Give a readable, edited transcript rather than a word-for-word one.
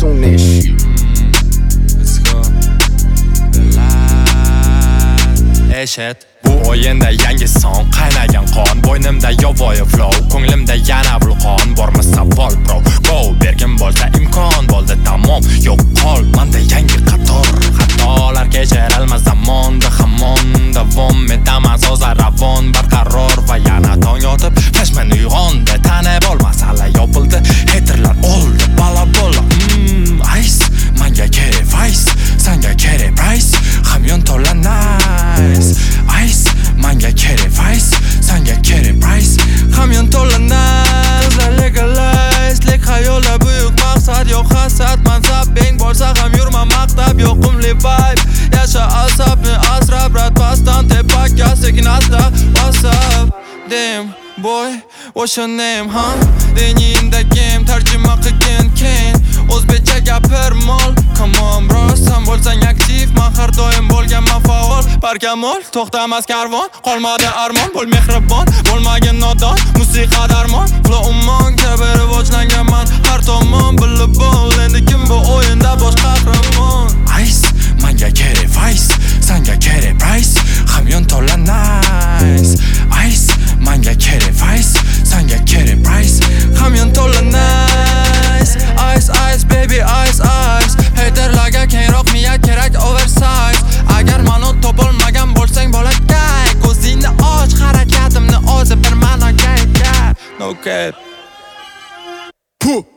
soonish. Let's go. Eshit bu o'yinda yangi son, qaynagan qon, bo'ynimda yovvoyi flow, ko'nglimda yana vulqon, bormi savol bro. Go, bergin bo'lsa imkon, bo'ldi tamom, yo'q qol, menda yangi qator, xatolar kechirilmas zamonda, hamon davom etaman so'zlar ravon, barqaror va yana tong yotib, flashman uyg'ondi, tanib ol, masala yopildi, haterlar oldi, bala bola, ice, manga kerak vice, sanga kerak price, hamyon to'la nice, ice, manga kerak vice, sanga kerak price, hamyon to'la nice, qizlar legalize, lek xayolda buyuk maqsad, yo'q hasad, mansab, beng bo'lsa ham yurma maqtab, yoqimli vibe, yasha asabni asrab, rat pasdan tepakka sekin asta, what's up, damn boy, what's your name, huh? Deniyinda game, tarjima qilgan keyin, o'zbekcha gapir mol, come on bro, sen bo'lsang aktiv, men har doim bo'lganman faol, barkamol, to'xtamas karvon, qolmadi armon, bo'l mehribon, bo'lmagin nodon, musiqa darmon, flow ummon, kabi rivojlanganman, har tomon bilib bo'l, endi kim bu o'yinda bosh qahramon? Ice, manga kerak vice, sanga kerak price, hamyon to'la nice, ice, manga kerak vice, sanga kerak price, hamyon to'la nice, ice, ice, baby, ice, ice, haterlarga kengroq miya kerak oversize, agar mani topolmagan bo'lsang bolakay, ko'zingni och, harakatimni o'zi bir ma'noga ega, no cap.